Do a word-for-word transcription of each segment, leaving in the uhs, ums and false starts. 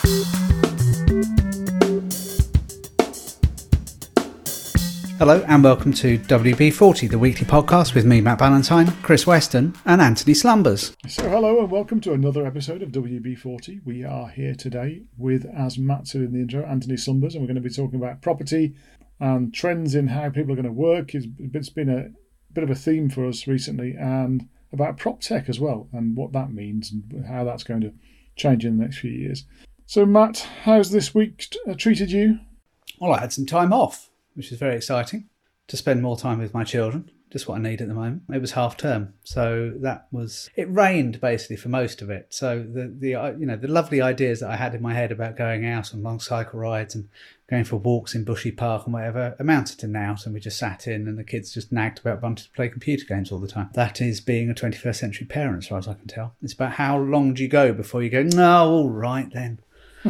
Hello and welcome to W B forty, the weekly podcast with me, Matt Ballantyne, Chris Weston and Anthony Slumbers. So hello and welcome to another episode of W B forty. We are here today with, as Matt said in the intro, Anthony Slumbers, and we're going to be talking about property and trends in how people are going to work. It's been a bit of a theme for us recently, and about prop tech as well, and what that means and how that's going to change in the next few years. So Matt, how's this week treated you? Well, I had some time off, which is very exciting, to spend more time with my children. Just what I need at the moment. It was half term, so that was. It rained basically for most of it. So the the you know the lovely ideas that I had in my head about going out on long cycle rides and going for walks in Bushy Park and whatever amounted to nout, and we just sat in and the kids just nagged about wanting to play computer games all the time. That is being a twenty-first century parent, as far as I can tell. It's about how long do you go before you go, no, all right then.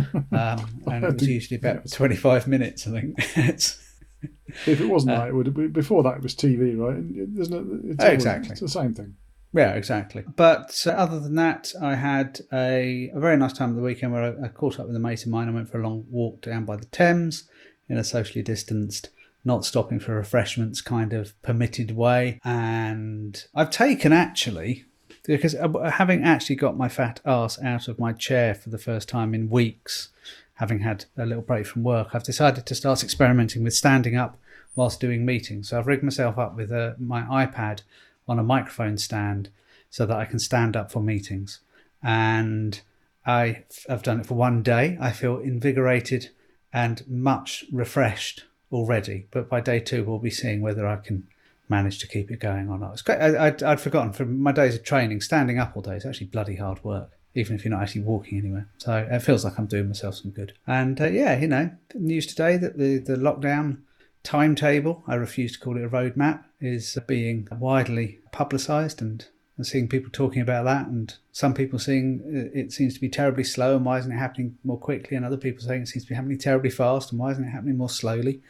um, and it was usually about twenty-five minutes, I think. It's. If it wasn't uh, that, it would be, before that it was T V, right? Isn't it? It's exactly. Always, it's the same thing. Yeah, exactly. But uh, other than that, I had a, a very nice time of the weekend where I, I caught up with a mate of mine. I went for a long walk down by the Thames in a socially distanced, not stopping for refreshments kind of permitted way. And I've taken actually, because having actually got my fat arse out of my chair for the first time in weeks, having had a little break from work, I've decided to start experimenting with standing up whilst doing meetings. So I've rigged myself up with a, my iPad on a microphone stand so that I can stand up for meetings. And I, I've done it for one day. I feel invigorated and much refreshed already. But by day two, we'll be seeing whether I can manage to keep it going or not. It's great. I, I'd, I'd forgotten from my days of training, standing up all day is actually bloody hard work, even if you're not actually walking anywhere. So it feels like I'm doing myself some good. And uh, yeah, you know, news today that the, the lockdown timetable, I refuse to call it a roadmap, is being widely publicised, and, and seeing people talking about that, and some people saying it seems to be terribly slow and why isn't it happening more quickly, and other people saying it seems to be happening terribly fast and why isn't it happening more slowly.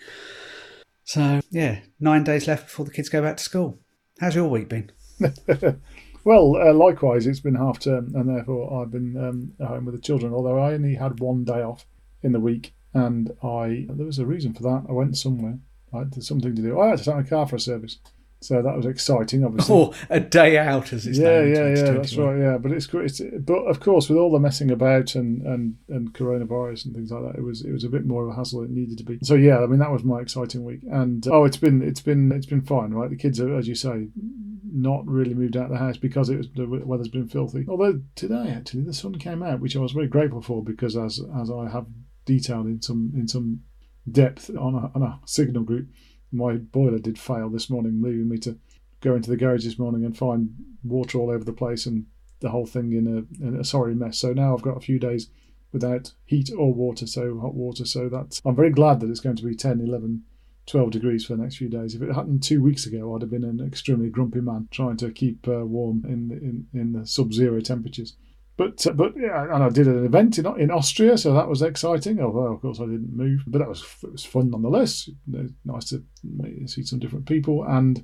So yeah, nine days left before the kids go back to school. How's your week been? Well, uh, likewise, it's been half term, and therefore I've been um, at home with the children, although I only had one day off in the week, and I there was a reason for that. I went somewhere. I had something to do. I had to take my car for a service. So that was exciting, obviously. Oh, a day out, as it's yeah, named. Yeah, yeah, that's right, yeah. But it's great. But of course, with all the messing about and, and, and coronavirus and things like that, it was it was a bit more of a hassle than it needed to be. So yeah, I mean that was my exciting week. And oh, it's been it's been it's been fine, right? The kids are, as you say, not really moved out of the house because it was the weather's been filthy. Although today actually the sun came out, which I was very grateful for, because as as I have detailed in some in some depth on a, on a signal group, my boiler did fail this morning, leaving me to go into the garage this morning and find water all over the place and the whole thing in a, in a sorry mess. So now I've got a few days without heat or water, so hot water. So that's, I'm very glad that it's going to be ten, eleven, twelve degrees for the next few days. If it happened two weeks ago, I'd have been an extremely grumpy man trying to keep uh, warm in, in in the sub-zero temperatures. But uh, but yeah, and I did an event in in Austria, so that was exciting. Although of course I didn't move, but that was it was fun nonetheless. It was nice to see some different people, and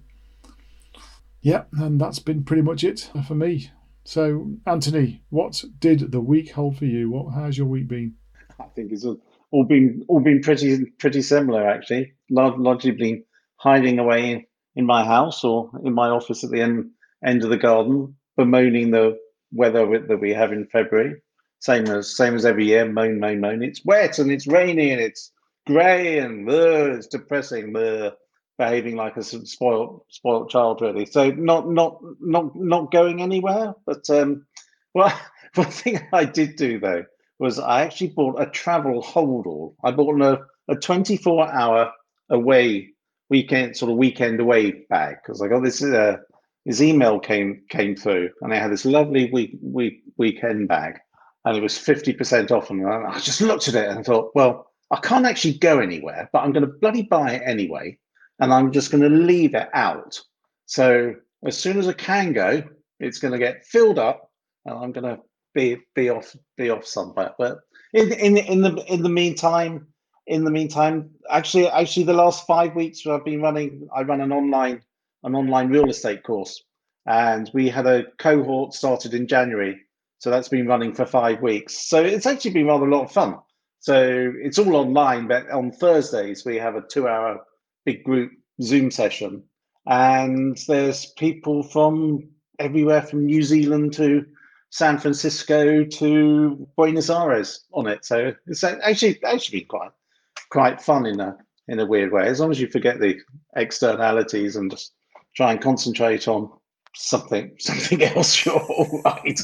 yeah, and that's been pretty much it for me. So Anthony, what did the week hold for you? What how's your week been? I think it's all, all been all been pretty pretty similar actually. Largely been hiding away in, in my house or in my office at the end end of the garden, bemoaning the weather that we have in February, same as same as every year. Moan, moan, moan. It's wet and it's rainy and it's grey and uh, it's depressing. Uh, behaving like a spoiled spoiled child, really. So not not not not going anywhere. But um, well, one thing I did do though was I actually bought a travel hold-all. I bought a a twenty-four hour away weekend sort of weekend away bag because I got this uh, this email came came through and I had this lovely week week weekend bag and it was fifty percent off, and I just looked at it and thought, well, I can't actually go anywhere, but I'm going to bloody buy it anyway, and I'm just going to leave it out. So as soon as I can go, it's going to get filled up, and I'm going to be be off be off somewhere. But in in in the in the meantime, in the meantime, actually actually the last five weeks I've been running, I run an online an online real estate course, and we had a cohort started in January So that's been running for five weeks. So it's actually been rather a lot of fun. So it's all online, but on Thursdays we have a two-hour big group Zoom session, and there's people from everywhere from New Zealand to San Francisco to Buenos Aires on it. So it's actually actually been quite quite fun in a in a weird way, as long as you forget the externalities and just try and concentrate on something something else. You're all right.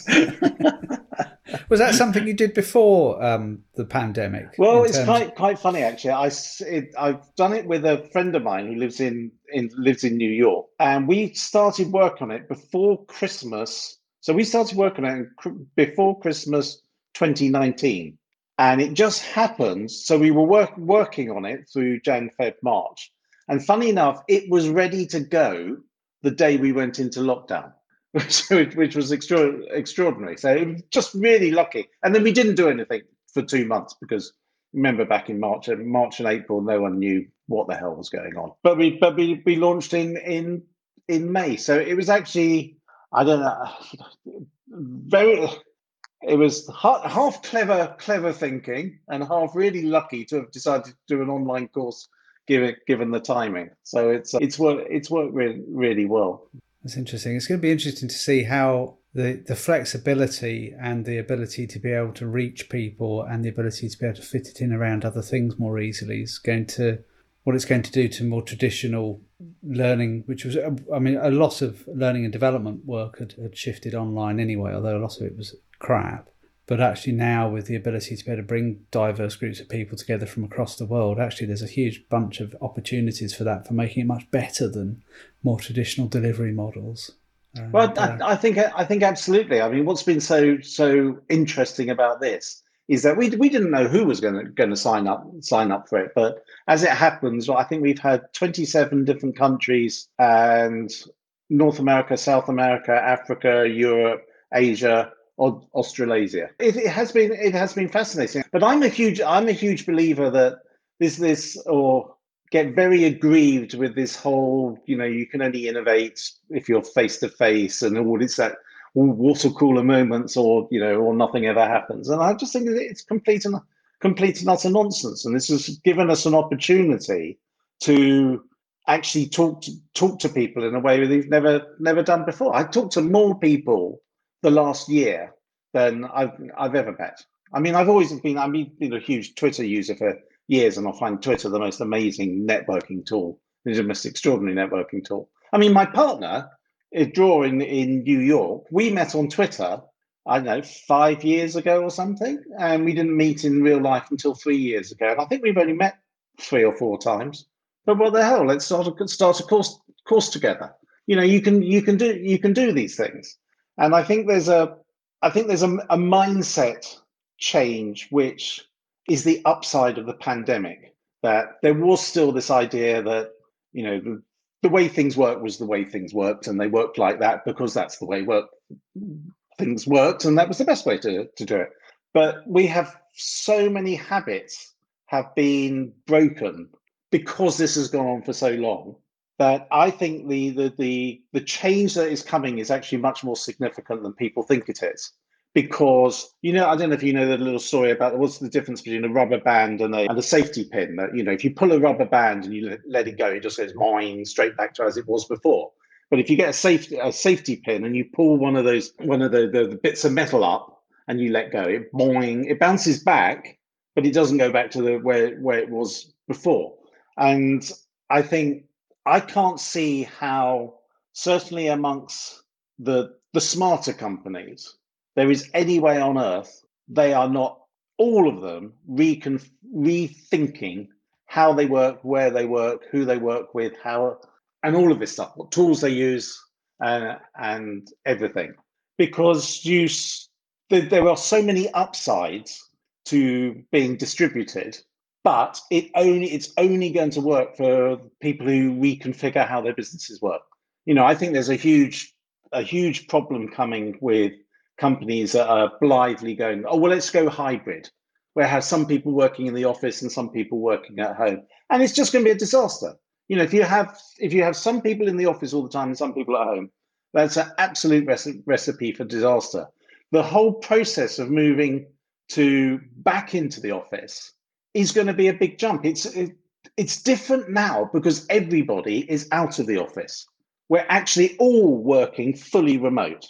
Was that something you did before um, the pandemic? Well, it's quite quite funny actually. I it, I've done it with a friend of mine who lives in, in lives in New York, and we started work on it before Christmas. So we started working on it before Christmas twenty nineteen, and it just happened. So we were work, working on it through Jan, Feb, March, and funny enough, it was ready to go the day we went into lockdown. which, which was extra, extraordinary. So it was just really lucky. And then we didn't do anything for two months because remember back in March, March and April, no one knew what the hell was going on. But we, but we, we launched in in in May. So it was actually, I don't know, very. It was half, half clever, clever thinking, and half really lucky to have decided to do an online course, given given the timing. So it's it's worked it's worked really really well. That's interesting. It's going to be interesting to see how the, the flexibility and the ability to be able to reach people and the ability to be able to fit it in around other things more easily is going to, what it's going to do to more traditional learning, which was, I mean, a lot of learning and development work had, had shifted online anyway, although a lot of it was crap. But actually now with the ability to be able to bring diverse groups of people together from across the world, actually there's a huge bunch of opportunities for that, for making it much better than more traditional delivery models. And, well, I, uh, I think I think absolutely. I mean, what's been so so interesting about this is that we we didn't know who was going to going to sign up sign up for it, but as it happens, well, I think we've had twenty-seven different countries and North America, South America, Africa, Europe, Asia, Australasia. It, it has been it has been fascinating. But I'm a huge I'm a huge believer that this this or get very aggrieved with this whole, you know, you can only innovate if you're face to face and all this that water cooler moments, or you know, or nothing ever happens. And I just think it's complete and complete and utter nonsense. And this has given us an opportunity to actually talk to talk to people in a way that we've never never done before. I talked to more people the last year than I've I've ever met. I mean, I've always been I've been a huge Twitter user for years, and I find Twitter the most amazing networking tool. It's the most extraordinary networking tool. I mean, my partner, Draw in in New York, we met on Twitter, I don't know, five years ago or something, and we didn't meet in real life until three years ago. And I think we've only met three or four times. But what the hell? Let's start a start a course course together. You know, you can you can do you can do these things. And I think there's a, I think there's a, a mindset change, which is the upside of the pandemic. That there was still this idea that, you know, the, the way things work was the way things worked, and they worked like that because that's the way work things worked, and that was the best way to, to do it. But we have so many habits have been broken because this has gone on for so long, that I think the, the the the change that is coming is actually much more significant than people think it is. Because, you know, I don't know if you know the little story about what's the difference between a rubber band and a, and a safety pin. That, you know, if you pull a rubber band and you let, let it go, it just goes boing straight back to as it was before. But if you get a safety a safety pin and you pull one of those one of the, the, the bits of metal up and you let go, it boing, it bounces back, but it doesn't go back to the where where it was before. And I think I can't see how, certainly amongst the the smarter companies, there is any way on earth they are not, all of them, recon- rethinking how they work, where they work, who they work with, how, and all of this stuff, what tools they use, uh, and everything. Because you, there are so many upsides to being distributed, but it only it's only going to work for people who reconfigure how their businesses work. You know, I think there's a huge a huge problem coming with companies that are blithely going, oh, well, let's go hybrid, where have some people working in the office and some people working at home. And it's just going to be a disaster. You know, if you have if you have some people in the office all the time and some people at home, that's an absolute recipe for disaster. the whole process of moving to back into the office is going to be a big jump. It's it, it's different now because everybody is out of the office. We're actually all working fully remote.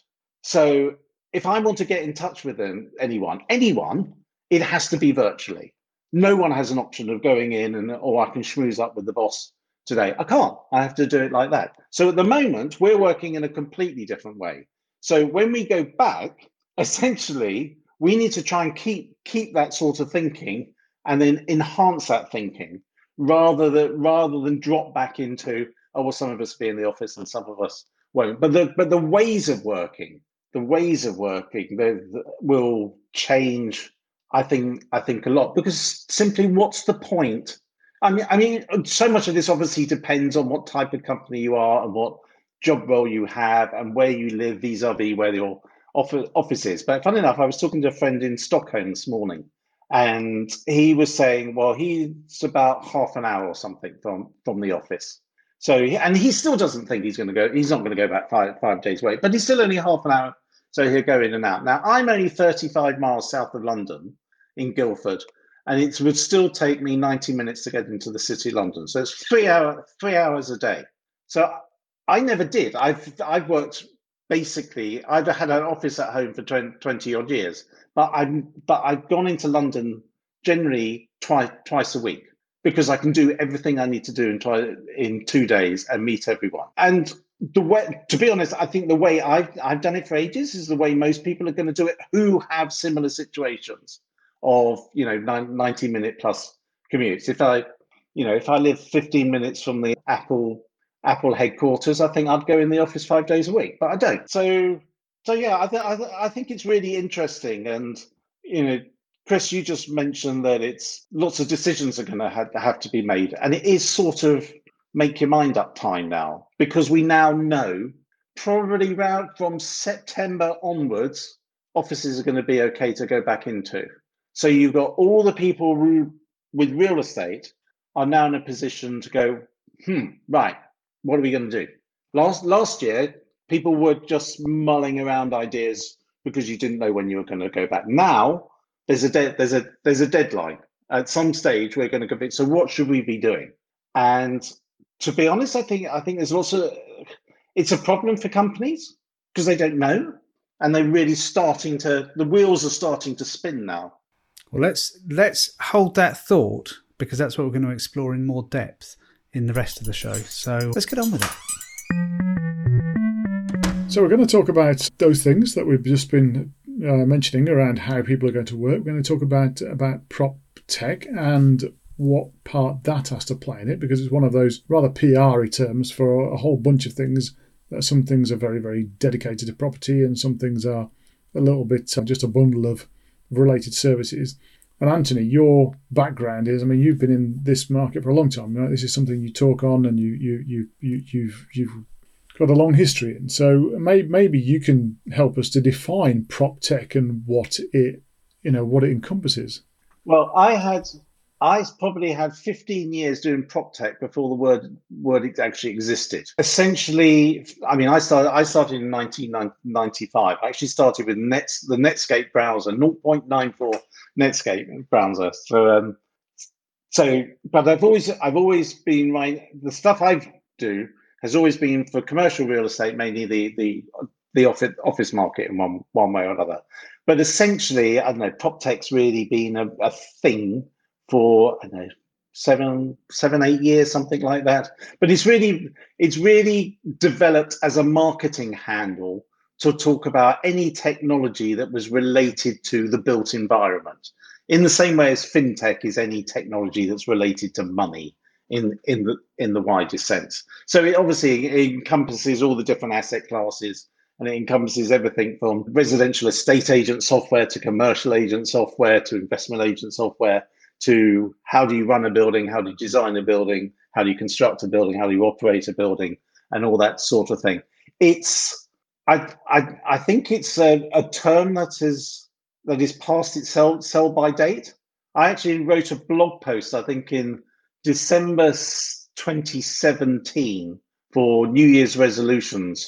So if I want to get in touch with them, anyone, anyone, it has to be virtually. No one has an option of going in and, or I can schmooze up with the boss today. I can't. I have to do it like that. So at the moment, we're working in a completely different way. So when we go back, essentially, we need to try and keep keep that sort of thinking and then enhance that thinking rather than rather than drop back into, oh, well, some of us be in the office and some of us won't. But the but the ways of working, the ways of working they, they will change, I think, I think a lot, because simply what's the point? I mean, I mean, so much of this obviously depends on what type of company you are and what job role you have and where you live vis-a-vis where your office is. But funny enough, I was talking to a friend in Stockholm this morning, and he was saying, well, he's about half an hour or something from from the office. So, and he still doesn't think he's going to go. He's not going to go back five five days away, but he's still only half an hour. So he'll go in and out. Now, I'm only thirty-five miles south of London in Guildford, and it would still take me ninety minutes to get into the city of London. So it's three hour, three hours a day. So I never did. I've I've worked basically. I've had an office at home for twenty odd years, but I'm but I've gone into London generally twice twice a week because I can do everything I need to do in try in two days and meet everyone. And the way, to be honest, I think the way I've I've done it for ages is the way most people are going to do it who have similar situations of, you know, ninety minute plus commutes. If I, you know, if I live fifteen minutes from the Apple Apple headquarters, I think I'd go in the office five days a week, but I don't. So, so yeah, I, th- I, th- I think it's really interesting. And, you know, Chris, you just mentioned that it's lots of decisions are going to have, have to be made. And it is sort of make your mind up time now, because we now know probably around from September onwards, offices are going to be okay to go back into. So you've got all the people who, with real estate are now in a position to go, hmm, right, what are we going to do? Last last year, people were just mulling around ideas because you didn't know when you were going to go back. Now there's a de- there's a there's a deadline. At some stage, we're going to go. So what should we be doing? And to be honest, I think I think there's also it's a problem for companies because they don't know, and they're really starting to the wheels are starting to spin now. Well, let's let's hold that thought, because that's what we're going to explore in more depth in the rest of the show. So let's get on with it. So we're going to talk about those things that we've just been uh, mentioning around how people are going to work. We're going to talk about about prop tech and what part that has to play in it, because it's one of those rather P R-y terms for a whole bunch of things. That some things are very, very dedicated to property, and some things are a little bit uh, just a bundle of related services. And Anthony, your background is, I mean, you've been in this market for a long time, right? This is something you talk on, and you you you you you've you've got a long history in. So may, maybe you can help us to define prop tech and what it, you know, what it encompasses. Well, I had I probably had fifteen years doing prop tech before the word word actually existed. Essentially, I mean, I started I started in nineteen ninety-five. I actually started with Nets the Netscape browser, zero point nine four Netscape browser. So, um, so, but I've always I've always been right. The stuff I do has always been for commercial real estate, mainly the the the office office market in one one way or another. But essentially, I don't know, prop tech's really been a, a thing for I don't know seven seven eight years, something like that. But it's really it's really developed as a marketing handle to talk about any technology that was related to the built environment, in the same way as fintech is any technology that's related to money in in the in the widest sense. So it obviously it encompasses all the different asset classes, and it encompasses everything from residential estate agent software to commercial agent software to investment agent software to how do you run a building, how do you design a building, how do you construct a building, how do you operate a building, and all that sort of thing. It's I I, I think it's a, a term that is that is past its sell sell by date. I actually wrote a blog post, I think in December twenty seventeen, for New Year's resolutions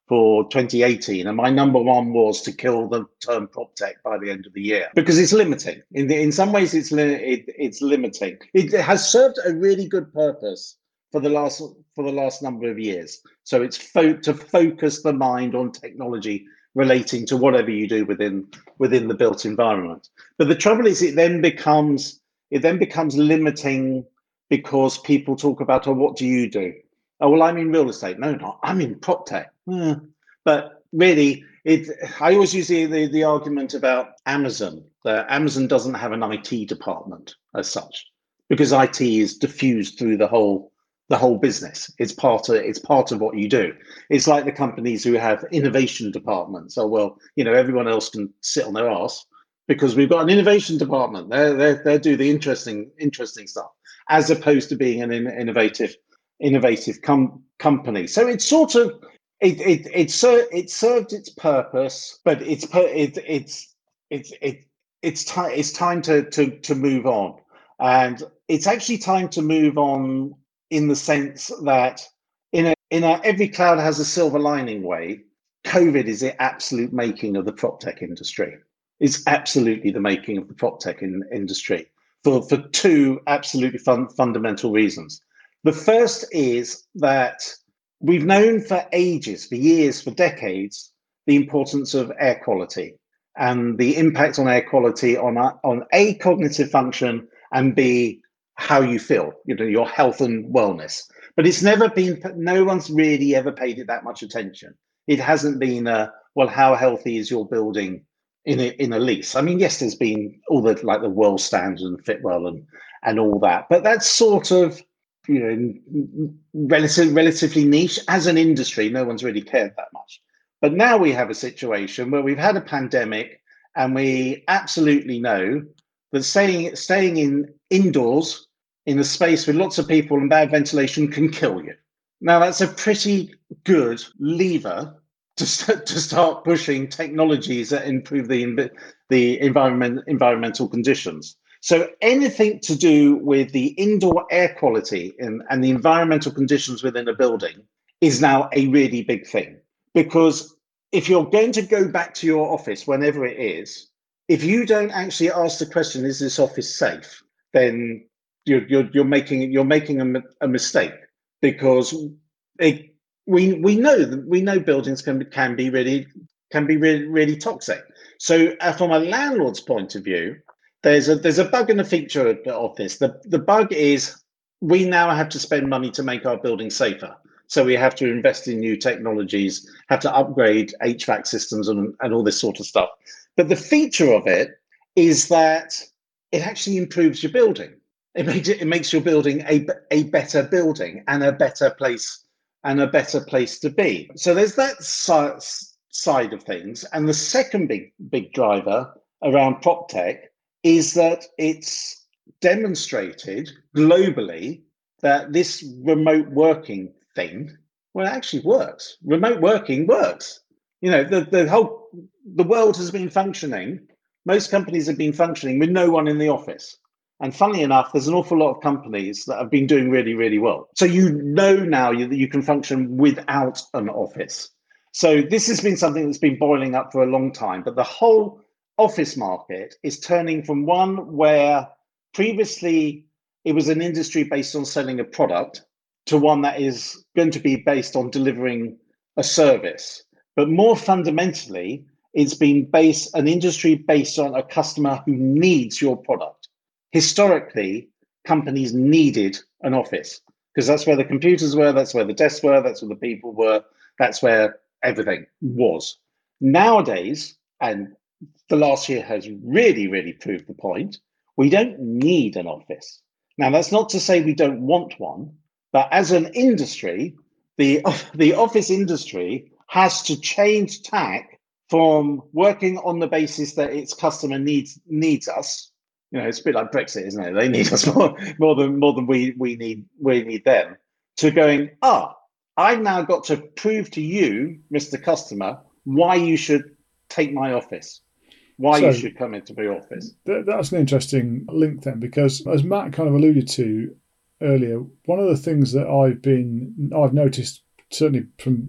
for twenty eighteen, and my number one was to kill the term prop tech by the end of the year because it's limiting. In the, in some ways, it's li- it, it's limiting. It has served a really good purpose for the last for the last number of years. So it's fo- to focus the mind on technology relating to whatever you do within within the built environment. But the trouble is, it then becomes it then becomes limiting because people talk about, oh, what do you do? Oh, well, I'm in real estate. No, not. I'm in prop tech. Eh. But really, it. I always use the, the, the argument about Amazon, that Amazon doesn't have an I T department as such, because I T is diffused through the whole the whole business. It's part of it's part of what you do. It's like the companies who have innovation departments. Oh, well, you know, everyone else can sit on their ass because we've got an innovation department. They they they do the interesting interesting stuff, as opposed to being an innovative. innovative com- company. So it's sort of it it it, ser- it served its purpose, but it's per- it, it's it's it, it's time it's time to to to move on, and it's actually time to move on in the sense that in a in a every cloud has a silver lining way. COVID is the absolute making of the prop tech industry. It's absolutely the making of the prop tech in, industry for for two absolutely fun, fundamental reasons. The first is that we've known for ages, for years, for decades, the importance of air quality and the impact on air quality on, on A, cognitive function, and B, how you feel, you know, your health and wellness. But it's never been, no one's really ever paid it that much attention. It hasn't been, a, well, how healthy is your building in a, in a lease? I mean, yes, there's been all the, like the world standards and Fitwel and, and all that, but that's sort of, you know, relative, relatively niche as an industry. No one's really cared that much. But now we have a situation where we've had a pandemic, and we absolutely know that staying staying in indoors in a space with lots of people and bad ventilation can kill you. Now that's a pretty good lever to st- to start pushing technologies that improve the the environment environmental conditions. So anything to do with the indoor air quality and, and the environmental conditions within a building is now a really big thing. Because if you're going to go back to your office, whenever it is, if you don't actually ask the question, is this office safe? Then you're you're, you're making you're making a, a mistake, because it, we we know that we know buildings can can be really can be really really toxic. So uh, from a landlord's point of view, There's a there's a bug and a feature of, of this. The the bug is we now have to spend money to make our buildings safer. So we have to invest in new technologies, have to upgrade H V A C systems and, and all this sort of stuff. But the feature of it is that it actually improves your building. It makes it, it makes your building a, a better building and a better place and a better place to be. So there's that si- side of things. And the second big big driver around prop tech is that it's demonstrated globally that this remote working thing, well, it actually works. Remote working works. You know, the, the whole, the world has been functioning. Most companies have been functioning with no one in the office. And funnily enough, there's an awful lot of companies that have been doing really, really well. So you know now you, that you can function without an office. So this has been something that's been boiling up for a long time, but the whole office market is turning from one where previously it was an industry based on selling a product to one that is going to be based on delivering a service. But more fundamentally, it's been based an industry based on a customer who needs your product. Historically, companies needed an office because that's where the computers were, that's where the desks were, that's where the people were, that's where everything was. Nowadays, and the last year has really, really proved the point, we don't need an office. Now, that's not to say we don't want one, but as an industry, the, the office industry has to change tack from working on the basis that its customer needs needs us. You know, it's a bit like Brexit, isn't it? They need us more, more than more than we we need we need them. To going, ah, I've now got to prove to you, Mister Customer, why you should take my office. Why so, you should come into the office. Th- that's an interesting link then, because as Matt kind of alluded to earlier, one of the things that I've been I've noticed certainly from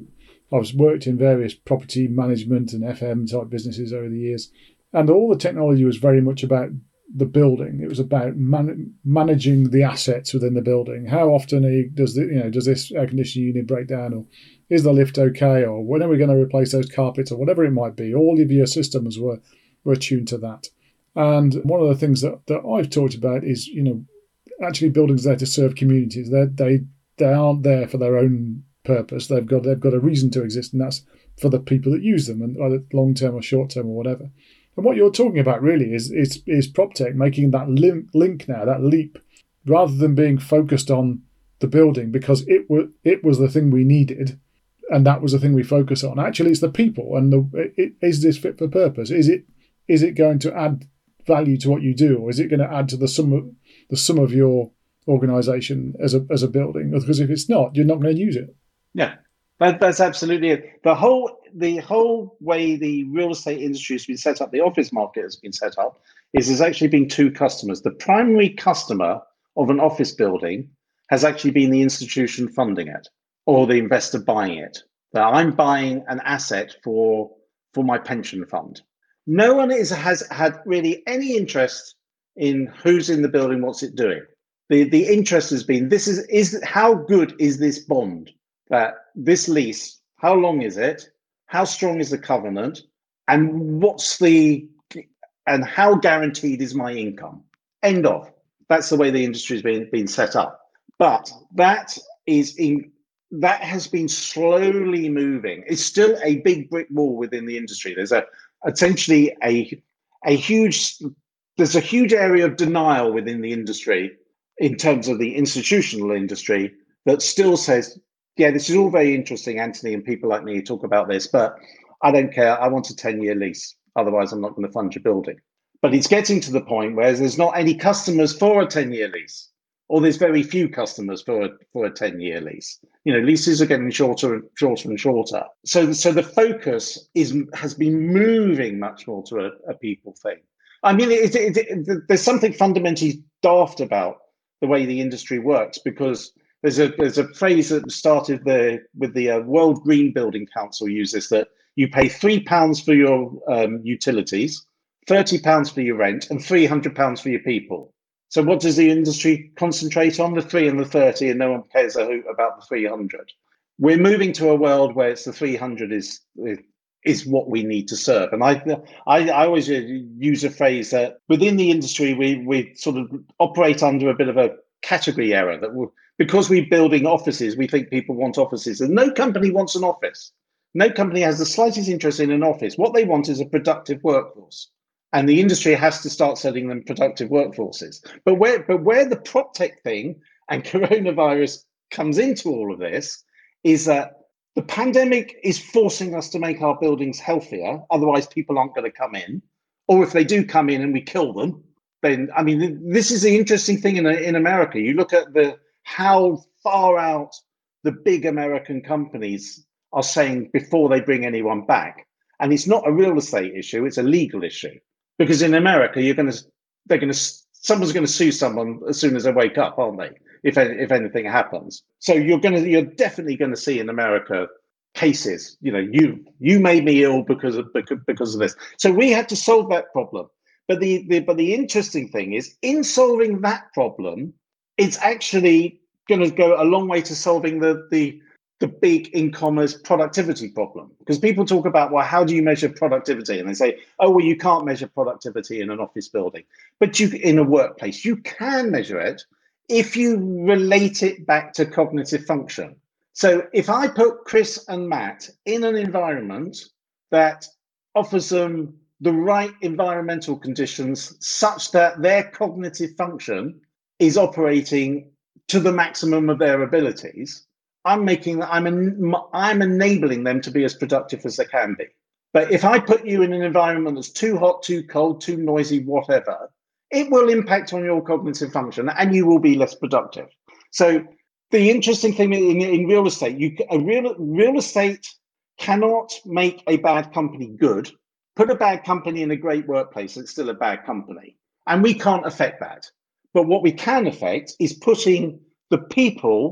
I've worked in various property management and F M type businesses over the years, and all the technology was very much about the building. It was about man- managing the assets within the building. How often you, does the, you know does this air conditioning unit break down, or is the lift okay, or when are we going to replace those carpets, or whatever it might be? All of your systems were were tuned to that. And one of the things that, that I've talked about is, you know, actually buildings there to serve communities. They they they aren't there for their own purpose. They've got they've got a reason to exist, and that's for the people that use them, and either long term or short term or whatever. And what you're talking about really is is is PropTech making that link, link now, that leap, rather than being focused on the building because it was it was the thing we needed, and that was the thing we focus on. Actually, it's the people, and the it, is this fit for purpose? Is it is it going to add value to what you do, or is it going to add to the sum of the sum of your organisation as a as a building? Because if it's not, you're not going to use it. Yeah, that, that's absolutely it. The whole the whole way the real estate industry has been set up, the office market has been set up, is there's actually been two customers. The primary customer of an office building has actually been the institution funding it or the investor buying it. That I'm buying an asset for for my pension fund. No one is has had really any interest in who's in the building, what's it doing. The the interest has been this is is how good is this bond, that this lease, how long is it, how strong is the covenant, and what's the and how guaranteed is my income. End of. That's the way the industry has been been set up. But that is in that has been slowly moving. It's still a big brick wall within the industry. There's a essentially a a huge there's a huge area of denial within the industry in terms of the institutional industry that still says, yeah, this is all very interesting, Anthony, and people like me talk about this, but I don't care. I want a ten-year lease. Otherwise, I'm not going to fund your building. But it's getting to the point where there's not any customers for a ten-year lease, or there's very few customers for a, for a ten-year lease. You know, leases are getting shorter and shorter and shorter. So, so the focus is has been moving much more to a, a people thing. I mean, it, it, it, there's something fundamentally daft about the way the industry works, because there's a there's a phrase that started the with the uh, World Green Building Council uses that you pay three pounds for your um, utilities, thirty pounds for your rent, and three hundred pounds for your people. So what does the industry concentrate on? The three and the thirty, and no one cares a hoot about the three hundred. We're moving to a world where it's the three hundred is is what we need to serve. And I I, I always use a phrase that within the industry we we sort of operate under a bit of a category error that we're, because we're building offices, we think people want offices, and no company wants an office. No company has the slightest interest in an office. What they want is a productive workforce. And the industry has to start selling them productive workforces. But where but where the PropTech thing and coronavirus comes into all of this is that the pandemic is forcing us to make our buildings healthier. Otherwise, people aren't going to come in. Or if they do come in and we kill them, then, I mean, this is the interesting thing in, in America. You look at the how far out the big American companies are saying before they bring anyone back. And it's not a real estate issue, it's a legal issue. Because in America, you're going to, they're going to, someone's going to sue someone as soon as they wake up, aren't they? If if anything happens, so you're going to, you're definitely going to see in America cases. You know, you you made me ill because of because of this. So we had to solve that problem. But the, the but the interesting thing is, in solving that problem, it's actually going to go a long way to solving the the the big e-commerce productivity problem. Because people talk about, well, how do you measure productivity? And they say, oh, well, you can't measure productivity in an office building, but you in a workplace you can measure it if you relate it back to cognitive function. So if I put Chris and Matt in an environment that offers them the right environmental conditions such that their cognitive function is operating to the maximum of their abilities, I'm making I'm en- I'm enabling them to be as productive as they can be. But if I put you in an environment that's too hot, too cold, too noisy, whatever, it will impact on your cognitive function and you will be less productive. So the interesting thing in, in real estate, you a real real estate cannot make a bad company good. Put a bad company in a great workplace, it's still a bad company. And we can't affect that. But what we can affect is putting the people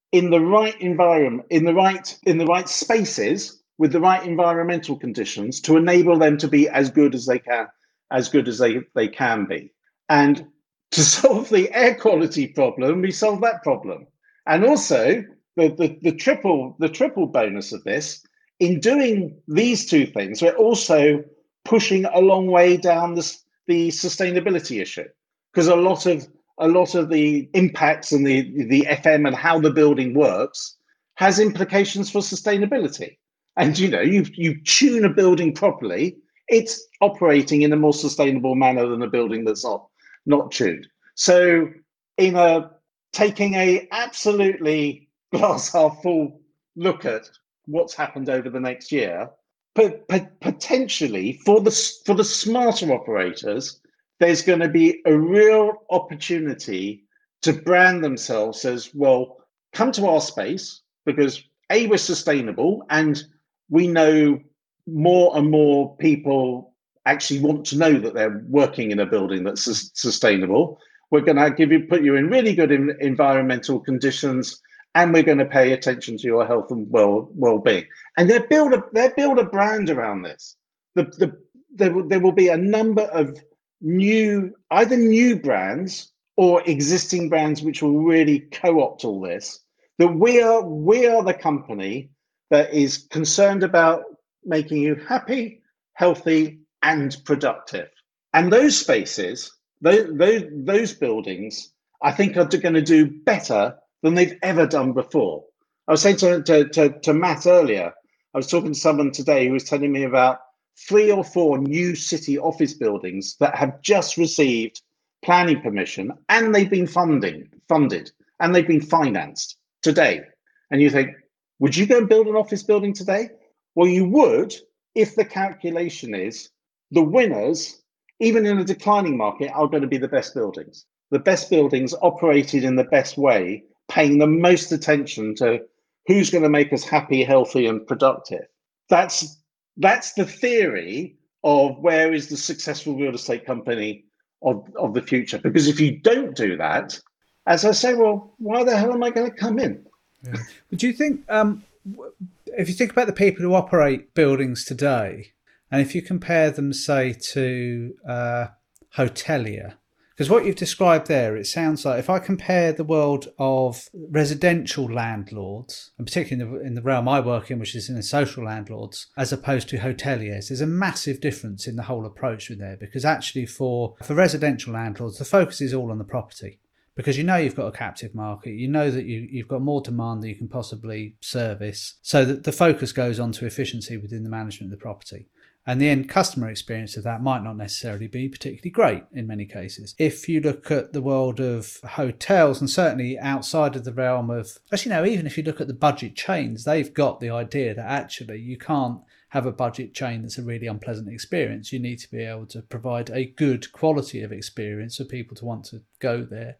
in the right environment, in the right in the right spaces with the right environmental conditions to enable them to be as good as they can, as good as they, they can be. And to solve the air quality problem, we solve that problem. And also the, the, the triple the triple bonus of this, in doing these two things, we're also pushing a long way down the, the sustainability issue. Because a lot of a lot of the impacts and the, the F M and how the building works has implications for sustainability. And you know, you you tune a building properly, it's operating in a more sustainable manner than a building that's not not tuned. So in a taking a absolutely glass half full look at what's happened over the next year, but potentially for the for the smarter operators, there's going to be a real opportunity to brand themselves as, well, come to our space because A, we're sustainable, and we know more and more people actually want to know that they're working in a building that's su- sustainable. We're going to give you, put you in really good in, environmental conditions, and we're going to pay attention to your health and well well-being. And they build a they build a brand around this. The the there will, there will be a number of new, either new brands or existing brands which will really co-opt all this. That we are we are the company that is concerned about making you happy, healthy, and productive. And those spaces, those those, those buildings, I think are going to do better than they've ever done before. I was saying to, to, to, to Matt earlier, I was talking to someone today who was telling me about three or four new city office buildings that have just received planning permission, and they've been funding, funded and they've been financed today. And you think, would you go and build an office building today? Well, you would if the calculation is the winners, even in a declining market, are going to be the best buildings. The best buildings operated in the best way, paying the most attention to who's going to make us happy, healthy, and productive. That's that's the theory of where is the successful real estate company of, of the future. Because if you don't do that, as I say, well, why the hell am I going to come in? Yeah. But do you think, um, if you think about the people who operate buildings today, and if you compare them, say, to uh, hotelier, because what you've described there, it sounds like, if I compare the world of residential landlords, and particularly in the, in the realm I work in, which is in the social landlords, as opposed to hoteliers, there's a massive difference in the whole approach with there. Because actually for, for residential landlords, the focus is all on the property. Because you know you've got a captive market, you know that you, you've got more demand than you can possibly service. So that the focus goes on to efficiency within the management of the property. And the end customer experience of that might not necessarily be particularly great in many cases. If you look at the world of hotels, and certainly outside of the realm of, actually, no, even if you look at the budget chains, they've got the idea that actually you can't have a budget chain that's a really unpleasant experience. You need to be able to provide a good quality of experience for people to want to go there.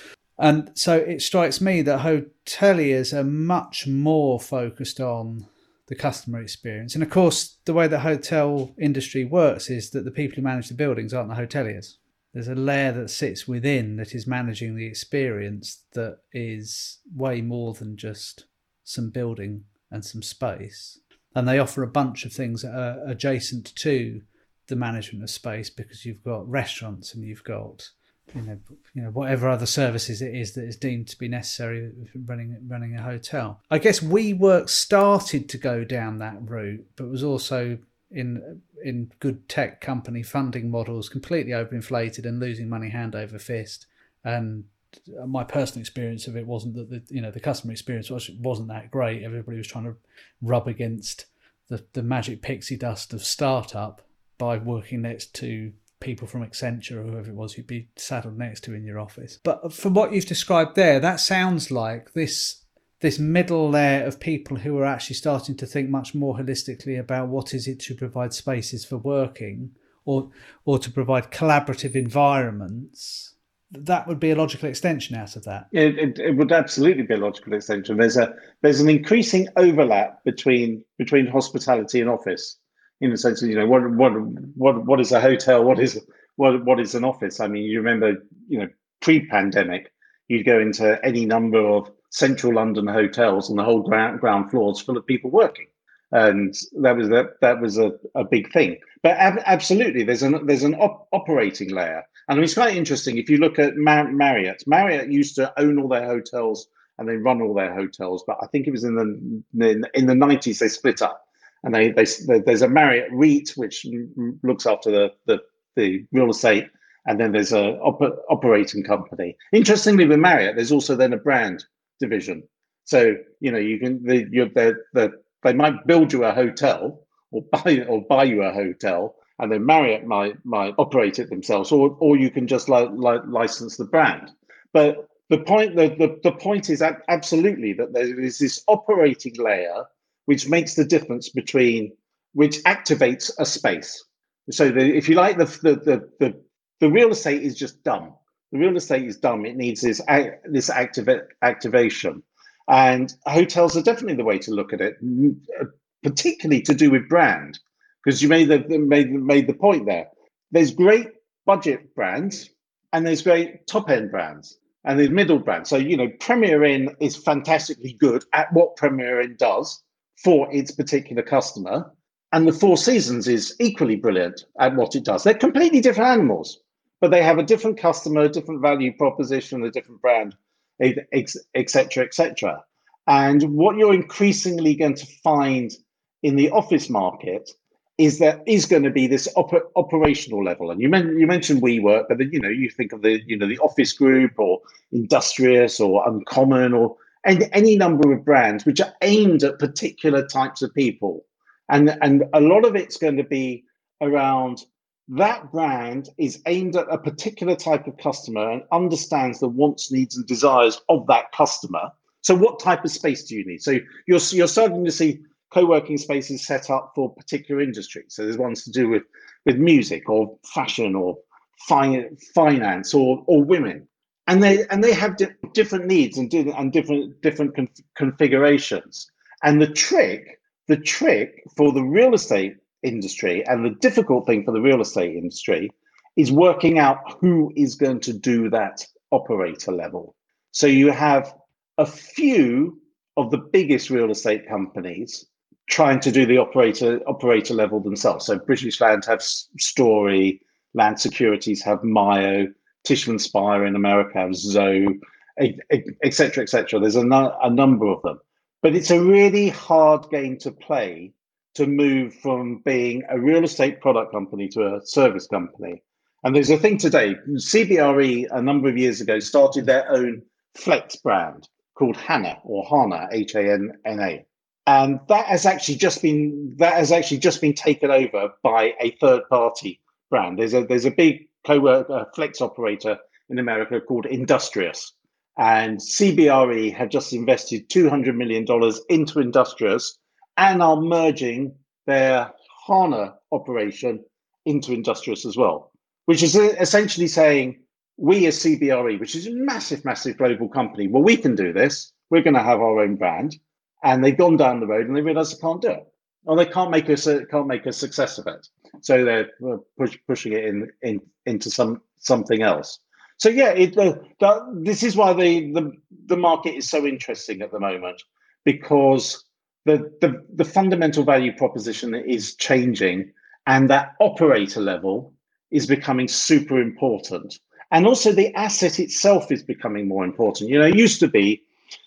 And so it strikes me that hoteliers are much more focused on the customer experience. And of course, the way the hotel industry works is that the people who manage the buildings aren't the hoteliers. There's a layer that sits within that is managing the experience that is way more than just some building and some space. And they offer a bunch of things that are adjacent to the management of space, because you've got restaurants and you've got, you know, you know, whatever other services it is that is deemed to be necessary running running a hotel. I guess WeWork started to go down that route, but was also in in good tech company funding models completely overinflated and losing money hand over fist. And my personal experience of it wasn't that the you know the customer experience was, wasn't that great. Everybody was trying to rub against the, the magic pixie dust of startup by working next to people from Accenture or whoever it was you'd be saddled next to in your office. But from what you've described there, that sounds like this this middle layer of people who are actually starting to think much more holistically about what is it to provide spaces for working, or or to provide collaborative environments. That would be a logical extension out of that. It, it, it would absolutely be a logical extension. There's a there's an increasing overlap between between hospitality and office. In the sense of, you know, what what what what is a hotel? What is what what is an office? I mean, you remember, you know, pre-pandemic, you'd go into any number of central London hotels, and the whole ground, ground floor is full of people working. And that was that that was a, a big thing. But ab- absolutely, there's an there's an op- operating layer, and it's quite interesting. If you look at Mar- Marriott, Marriott used to own all their hotels and they run all their hotels, but I think it was in the in, in the nineties they split up, and they, they there's a Marriott REIT which looks after the the, the real estate, and then there's a op- operating company. Interestingly, with Marriott, there's also then a brand division. So you know you can the you're the the they might build you a hotel or buy or buy you a hotel, and then Marriott might might operate it themselves, or or you can just li- li- license the brand. But the point the, the, the point is absolutely that there is this operating layer which makes the difference between which activates a space. So the, if you like, the the, the the the real estate is just dumb. The real estate is dumb. It needs this this activa- activation. And hotels are definitely the way to look at it, particularly to do with brand, because you made the made made the point there. There's great budget brands, and there's great top end brands, and there's middle brands. So you know, Premier Inn is fantastically good at what Premier Inn does for its particular customer, and the Four Seasons is equally brilliant at what it does. They're completely different animals, but they have a different customer, a different value proposition, a different brand, et cetera, et cetera. And what you're increasingly going to find in the office market is there is going to be this op- operational level. And you, men- you mentioned WeWork, but then, you know, you think of the, you know, the Office Group or Industrious or Uncommon or any, any number of brands which are aimed at particular types of people. And, and a lot of it's going to be around that brand is aimed at a particular type of customer and understands the wants, needs, and desires of that customer. So what type of space do you need? So you're, you're starting to see co-working spaces set up for particular industries. So there's ones to do with, with music or fashion or fi- finance or, or women. And they and they have di- different needs and, di- and different different conf- configurations. And the trick, the trick for the real estate industry, and the difficult thing for the real estate industry, is working out who is going to do that operator level. So you have a few of the biggest real estate companies trying to do the operator operator level themselves. So British Land have Story, Land Securities have Mayo, Tishman Speyer in America have Zoe, et cetera, et cetera. There's a, no, a number of them. But it's a really hard game to play to move from being a real estate product company to a service company. And there's a thing today, C B R E a number of years ago started their own flex brand called Hana or Hana, H A N N A. And that has actually just been that has actually just been taken over by a third party brand. There's a there's a big co-work uh, flex operator in America called Industrious. And C B R E have just invested two hundred million dollars into Industrious and are merging their Hana operation into Industrious as well, which is essentially saying, we as C B R E, which is a massive, massive global company, well, we can do this. We're going to have our own brand. And they've gone down the road and they realize they can't do it. Or they can't make a, can't make a success of it. So they're push, pushing it in, in into some something else. So yeah, it, the, the, this is why the, the, the market is so interesting at the moment, because the, the, the fundamental value proposition is changing, and that operator level is becoming super important. And also the asset itself is becoming more important. You know, it used to be,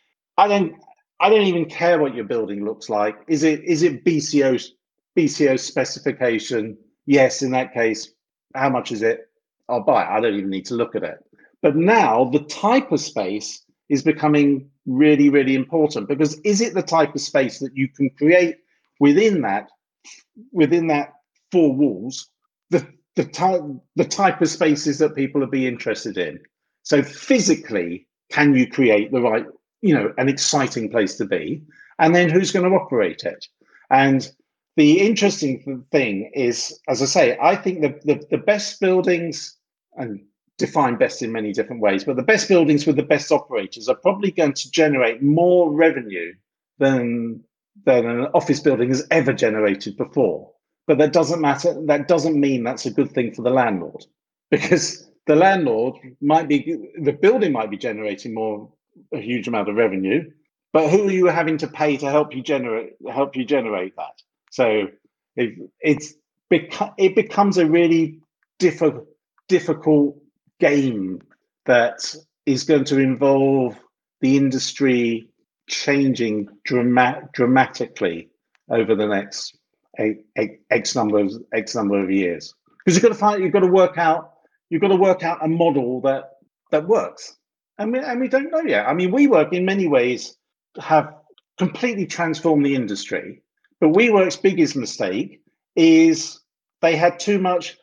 I don't, I don't even care what your building looks like. Is it, is it B C O, B C O specification? Yes, in that case, how much is it? I'll buy it. I don't even need to look at it. But now the type of space is becoming really, really important, because is it the type of space that you can create within that, within that four walls, the the type the type of spaces that people will be interested in? So physically, can you create the right, you know, an exciting place to be? And then who's going to operate it? And the interesting thing is, as I say, I think the, the, the best buildings, and define best in many different ways, but the best buildings with the best operators are probably going to generate more revenue than, than an office building has ever generated before. But that doesn't matter. That doesn't mean that's a good thing for the landlord, because the landlord might be, the building might be generating more a huge amount of revenue, but who are you having to pay to help you generate help you generate that? So it, it's beca- it becomes a really diff- difficult game that is going to involve the industry changing drama- dramatically over the next eight, eight, X number of X number of years. Because you've got to find, you've got to work out, you've got to work out a model that that works, and we and we don't know yet. I mean, WeWork in many ways have completely transformed the industry, but WeWork's biggest mistake is they had too much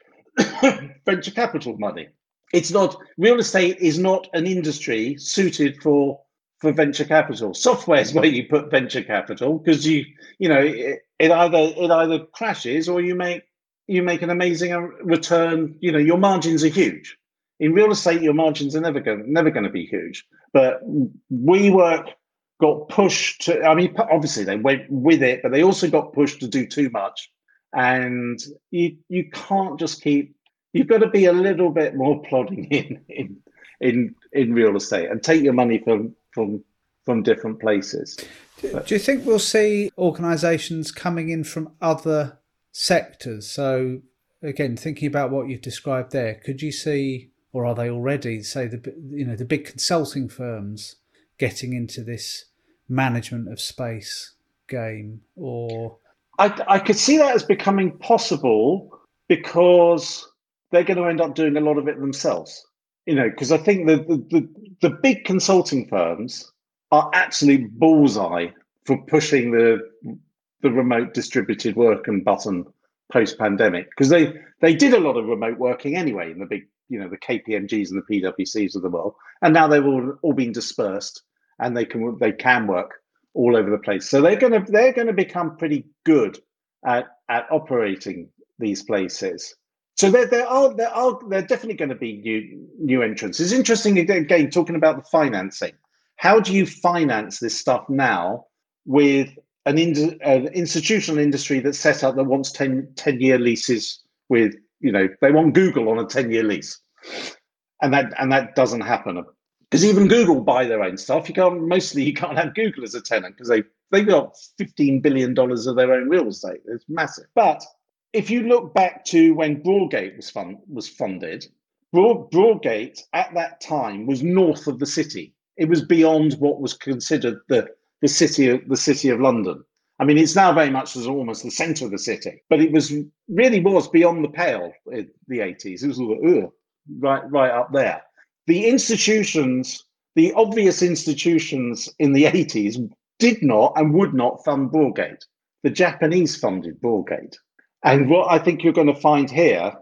venture capital money. It's not real estate is not an industry suited for for venture capital. Software is where you put venture capital because you you know it, it either it either crashes or you make you make an amazing return. You know your margins are huge. In real estate, your margins are never going never going to be huge. But WeWork got pushed to. I mean, obviously they went with it, but they also got pushed to do too much, and you you can't just keep. You've got to be a little bit more plodding in in in, in real estate and take your money from from from different places. Do, do you think we'll see organisations coming in from other sectors? So again, thinking about what you've described there, could you see, or are they already, say the you know the big consulting firms getting into this management of space game? Or I I could see that as becoming possible because they're going to end up doing a lot of it themselves. You know, because I think the, the, the, the big consulting firms are absolute bullseye for pushing the the remote distributed work and button post-pandemic, because they, they did a lot of remote working anyway in the big, you know, the K P M Gs and the P W Cs of the world, and now they've all, all been dispersed and they can they can work all over the place. So they're gonna they're gonna become pretty good at at operating these places. So there, there are there are there are definitely going to be new new entrants. It's interesting again talking about the financing. How do you finance this stuff now with an, in, an institutional industry that's set up that wants ten, ten year leases with, you know, they want Google on a ten year lease, and that and that doesn't happen because even Google buy their own stuff. You can't mostly you can't have Google as a tenant because they they've got fifteen billion dollars of their own real estate. It's massive, but if you look back to when Broadgate was fund, was funded, Broad, Broadgate at that time was north of the city. It was beyond what was considered the, the city of the city of London. I mean, it's now very much as almost the centre of the city, but it was really was beyond the pale in the eighties. It was like, ugh, right right up there. The institutions, the obvious institutions in the eighties, did not and would not fund Broadgate. The Japanese funded Broadgate. And what I think you're going to find here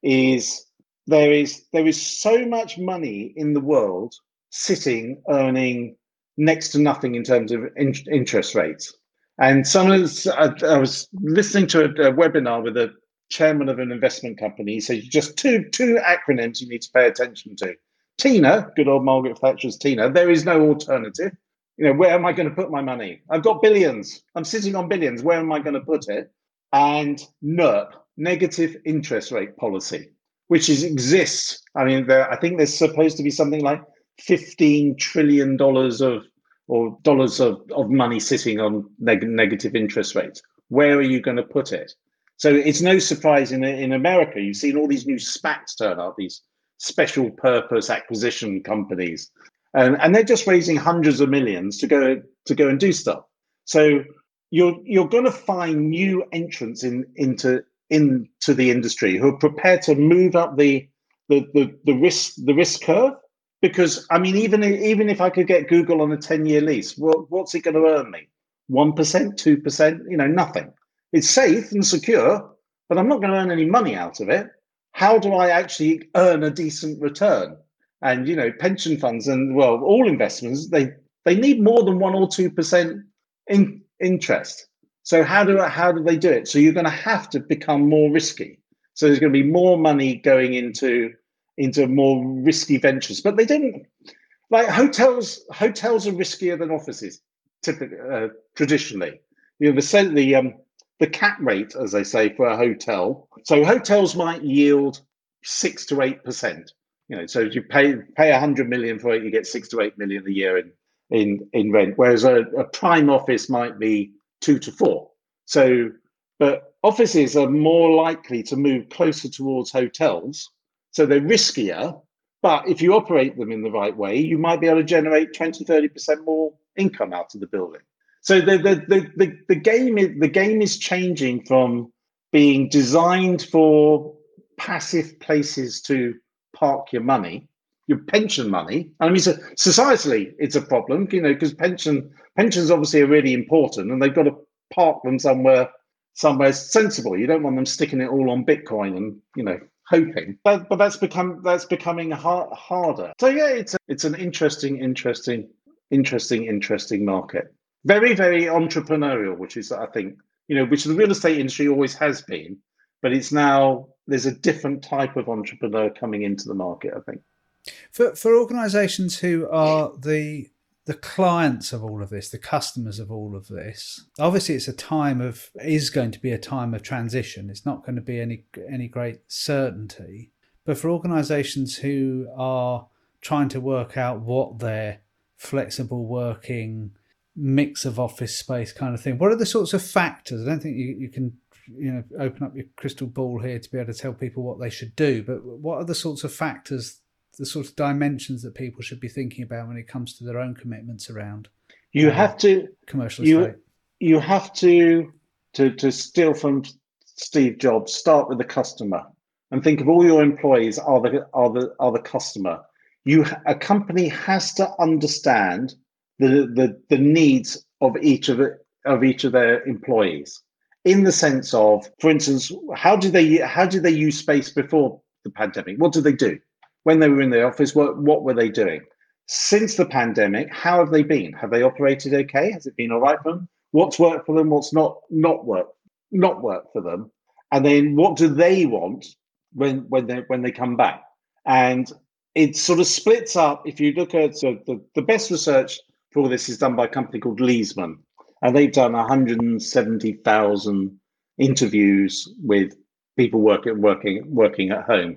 is there is there is so much money in the world sitting earning next to nothing in terms of in, interest rates. And some of this, I, I was listening to a, a webinar with a chairman of an investment company. He said just two two acronyms you need to pay attention to. TINA, good old Margaret Thatcher's TINA. There is no alternative. You know, where am I going to put my money? I've got billions. I'm sitting on billions. Where am I going to put it? And NIRP, negative interest rate policy, which is exists. I mean, there, I think there's supposed to be something like fifteen trillion dollars of or dollars of, of money sitting on neg- negative interest rates. Where are you going to put it? So it's no surprise in in America, you've seen all these new SPACs turn up, these special purpose acquisition companies, and, and they're just raising hundreds of millions to go to go and do stuff. So You're you're going to find new entrants in into into the industry who are prepared to move up the the the, the risk the risk curve. Because I mean, even even if I could get Google on a ten year lease, what, what's it going to earn me? One percent, two percent? You know, nothing. It's safe and secure, but I'm not going to earn any money out of it. How do I actually earn a decent return? And you know, pension funds and well, all investments they they need more than one or two percent in interest. So how do how do they do it? So you're going to have to become more risky. So there's going to be more money going into into more risky ventures. But they didn't like hotels. Hotels are riskier than offices, typically uh, traditionally. You know the the um the cap rate, as they say, for a hotel. So hotels might yield six to eight percent. You know, so if you pay pay a hundred million for it, you get six to eight million a year in in in rent, whereas a, a prime office might be two to four. So, but offices are more likely to move closer towards hotels, so they're riskier. But if you operate them in the right way, you might be able to generate twenty, thirty percent more income out of the building. So the the the the, the game is the game is changing from being designed for passive places to park your money, your pension money. I mean, so societally, it's a problem, you know, because pension pensions obviously are really important, and they've got to park them somewhere somewhere sensible. You don't want them sticking it all on Bitcoin and, you know, hoping. But but that's become that's becoming hard, harder. So yeah, it's a, it's an interesting, interesting, interesting, interesting market. Very, very entrepreneurial, which is, I think, you know, which the real estate industry always has been, but it's now there's a different type of entrepreneur coming into the market, I think. For for organisations who are the the clients of all of this, the customers of all of this, obviously it's a time of is going to be a time of transition. It's not going to be any any great certainty. But for organisations who are trying to work out what their flexible working mix of office space kind of thing, what are the sorts of factors? I don't think you, you can you know open up your crystal ball here to be able to tell people what they should do, but what are the sorts of factors, the sort of dimensions that people should be thinking about when it comes to their own commitments around you um, have to commercial you estate? you have to to to steal from Steve Jobs, start with the customer and think of all your employees are the are the are the customer. You a company has to understand the the the needs of each of it, of each of their employees, in the sense of, for instance, how do they how did they use space before the pandemic? What did they do when they were in the office? What what were they doing? Since the pandemic, how have they been? Have they operated okay? Has it been all right for them? What's worked for them? What's not not work not worked for them? And then what do they want when when they when they come back? And it sort of splits up. If you look at so the, the best research for all this is done by a company called Leesman, and they've done one hundred seventy thousand interviews with people working working working at home.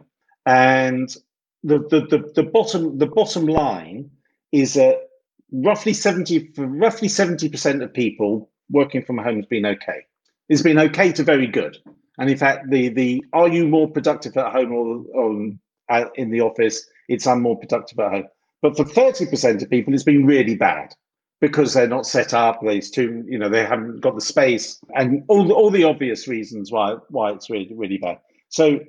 And the the the, the bottom the bottom line is that roughly seventy for roughly seventy percent of people working from home has been okay. It's been okay to very good. And in fact, the the are you more productive at home or, or uh, in the office? It's I'm more productive at home. But for thirty percent of people, it's been really bad because they're not set up. There's too, you know, they haven't got the space, and all the, all the obvious reasons why why it's really really bad. So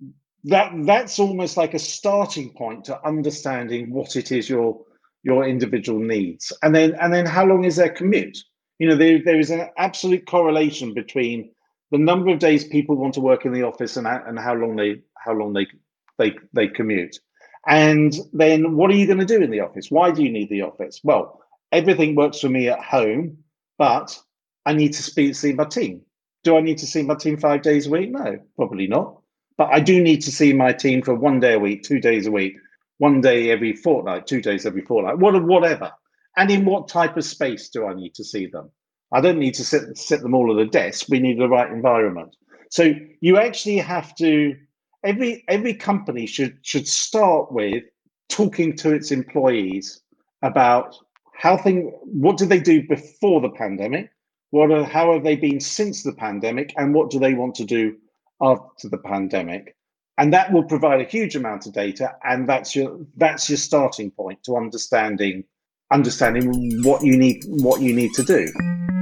that that's almost like a starting point to understanding what it is your your individual needs, and then and then how long is their commute? You know, there there is an absolute correlation between the number of days people want to work in the office and and how long they how long they they they commute. And then what are you going to do in the office? Why do you need the office? Well, everything works for me at home, but I need to speak, see my team. Do I need to see my team five days a week? No, probably not. But I do need to see my team for one day a week, two days a week, one day every fortnight, two days every fortnight, whatever. And in what type of space do I need to see them? I don't need to sit, sit them all at a desk. We need the right environment. So you actually have to, every every company should should start with talking to its employees about how thing, what did they do before the pandemic? What are, how have they been since the pandemic? And what do they want to do after the pandemic? And that will provide a huge amount of data. And that's your that's your starting point to understanding understanding what you need what you need to do.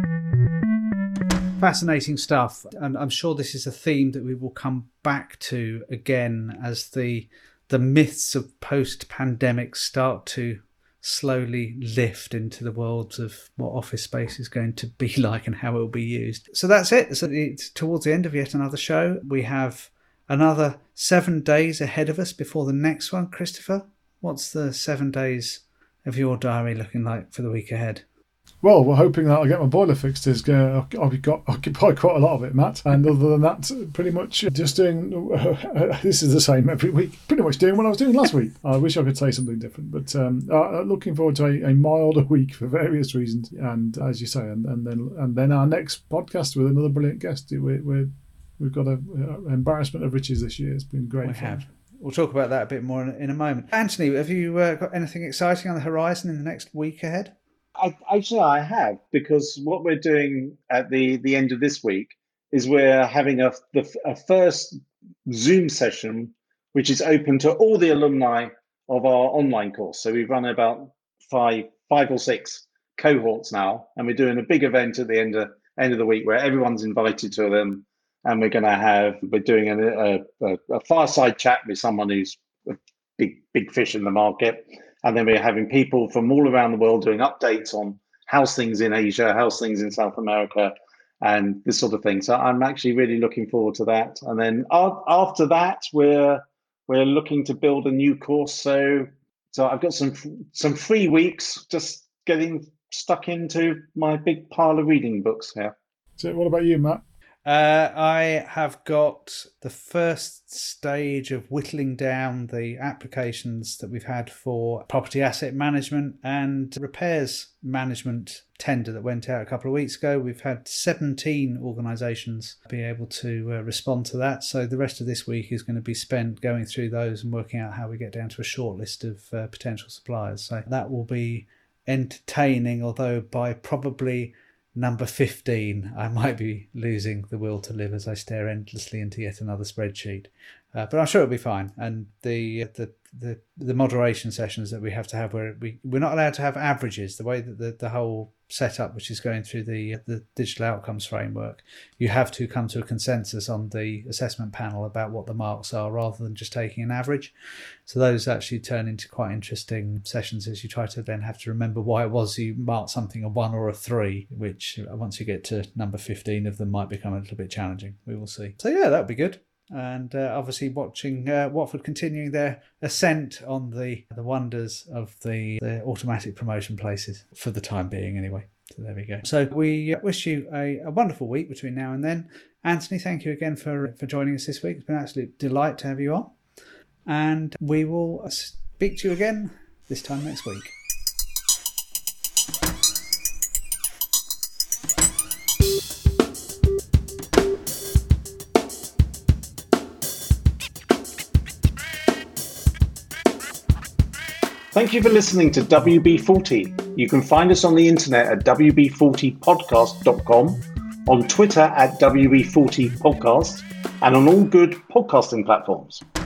Fascinating stuff. And I'm sure this is a theme that we will come back to again as the the myths of post-pandemic start to slowly lift into the worlds of what office space is going to be like and how it will be used. So that's it. So it's towards the end of yet another show. We have another seven days ahead of us before the next one. Christopher, what's the seven days of your diary looking like for the week ahead? Well, we're hoping that I'll get my boiler fixed. Is going to occupy quite a lot of it, Matt. And other than that, pretty much just doing, uh, this is the same every week, pretty much doing what I was doing last week. I wish I could say something different, but um, uh, looking forward to a, a milder week for various reasons. And as you say, and, and then and then our next podcast with another brilliant guest. We're, we're, we've got an uh, embarrassment of riches this year. It's been great We fun. have. We'll talk about that a bit more in, in a moment. Anthony, have you uh, got anything exciting on the horizon in the next week ahead? I, actually, I have, because what we're doing at the, the end of this week is we're having a, the, a first Zoom session, which is open to all the alumni of our online course. So we've run about five, five or six cohorts now, and we're doing a big event at the end of end of the week where everyone's invited to them, and we're going to have we're doing a, a, a fireside chat with someone who's a big big fish in the market, and then we're having people from all around the world doing updates on how's things in Asia, how's things in South America, and this sort of thing. So I'm actually really looking forward to that. And then after that, we're we're looking to build a new course. So so I've got some some free weeks just getting stuck into my big pile of reading books here. So what about you, Matt? Uh, I have got the first stage of whittling down the applications that we've had for property asset management and repairs management tender that went out a couple of weeks ago. We've had seventeen organisations be able to uh, respond to that. So the rest of this week is going to be spent going through those and working out how we get down to a short list of uh, potential suppliers. So that will be entertaining, although by probably number fifteen, I might be losing the will to live as I stare endlessly into yet another spreadsheet. Uh, but I'm sure it'll be fine. And the, the the the moderation sessions that we have to have, where we we're not allowed to have averages. The way that the, the whole setup, which is going through the the digital outcomes framework, you have to come to a consensus on the assessment panel about what the marks are, rather than just taking an average. So those actually turn into quite interesting sessions as you try to then have to remember why it was you marked something a one or a three, which once you get to number fifteen of them might become a little bit challenging. We will see. So yeah, that'll be good. And uh, obviously watching uh, Watford continuing their ascent on the the wonders of the, the automatic promotion places, for the time being anyway. So there we go. So we wish you a, a wonderful week between now and then. Anthony, thank you again for, for joining us this week. It's been an absolute delight to have you on. And we will speak to you again this time next week. Thank you for listening to W B forty. You can find us on the internet at w b forty podcast dot com, on Twitter at W B forty podcast, and on all good podcasting platforms.